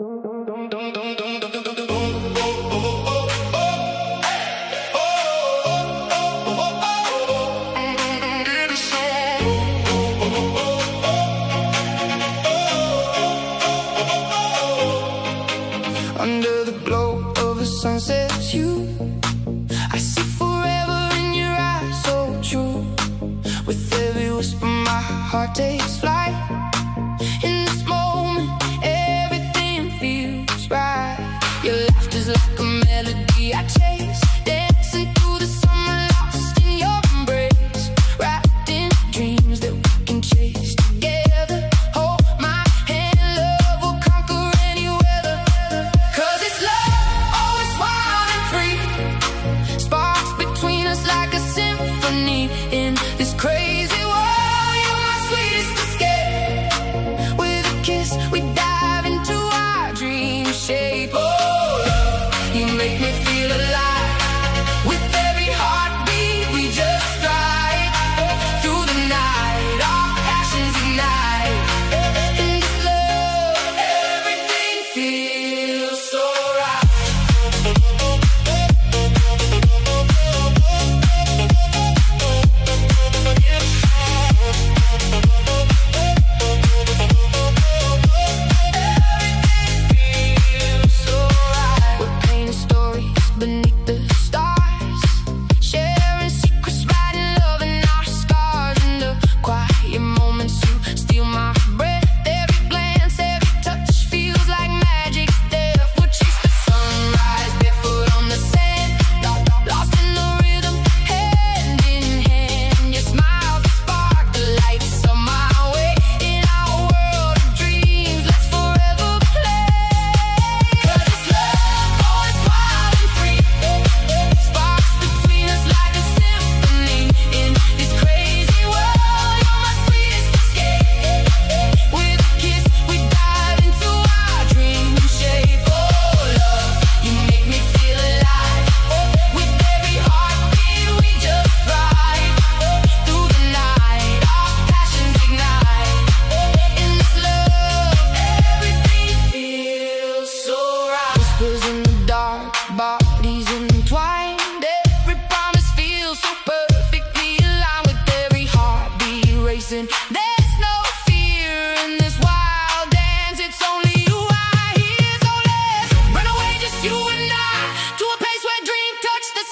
Under the glow of a sunset's you, I see forever in your eyes, so true. With every whisper my heart takes flight. In this moment everything feels right. Your laughter's like a melody I chase, dancing through the summer, lost in your embrace. Wrapped in dreams that we can chase together. Hold my hand, love will conquer any weather. 'Cause it's love, oh it's wild and free. Sparks between us like a symphony. In this crazy world, you're my sweetest escape. With a kiss, we dive into our dream shape. Oh, love, you make me feel alive. With every heartbeat, we just thrive. Through the night, our passions ignite. In this love, everything feels so right. We're painting stories beneath the stars, sharing secrets, writing love in our scars. In the quiet moments, you steal my breath. Every glance, every touch feels like magic's death. We'll chase the sunrise, barefoot on the sand, lost in the rhythm, hand in hand. Your smile's the spark, the lights on my way. In our world of dreams, let's forever play. 'Cause it's love, oh it's wild and free. Sparks between us like a symphony. In this crazy world, you're my sweetest escape. With a kiss, we dive into our dream shape. Oh love, you make me feel alive. With every heartbeat, we just thrive. Through the night, our passions ignite. In this love, everything feels so right. Whispers in the dark, bodies entwined. Every promise feels so perfectly aligned. With every heartbeat racing, there's no fear in this wild dance. It's only you I hear, so let's run away, just you and I, to a place where dreams touch the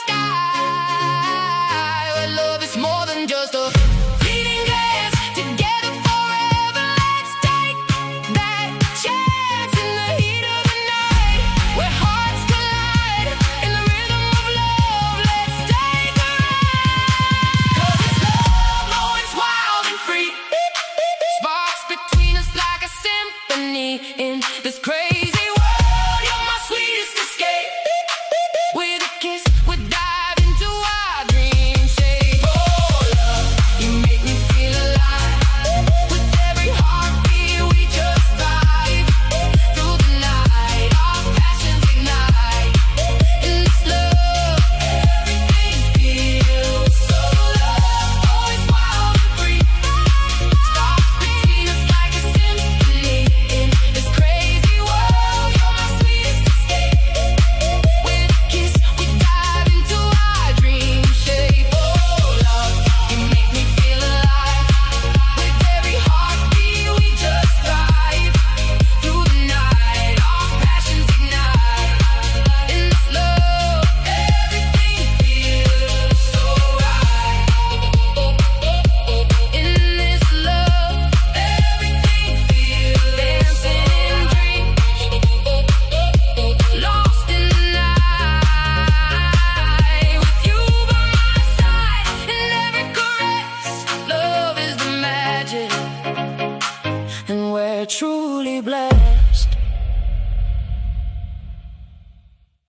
sky. Where love is more than just a fleeting glance. Together forever, let's take that chance. In the heat of the night, where hearts collide. In the rhythm of love, let's take a ride. 'Cause it's love, oh it's wild and free. Sparks between us like a symphony. In this crazy world, you're my sweetest escape. With a kiss, we dive into our dream shape. Oh love, you make me feel alive. With every heartbeat, we just thrive. Through the night, our passions ignite. In this love, everything feels so love. Oh it's wild and free. Sparks between us like a symphony. In this crazy world, you're my sweetest escape. With a kiss, we dive into our dream shape. Oh love, you make me feel alive. With every heartbeat, we just thrive. Through the night, our passions ignite. In this love, everything feels so right. In this love, everything feels dancing in dreams. Lost in the night, with you by my side. In every caress, love is the magic, and we're truly blessed.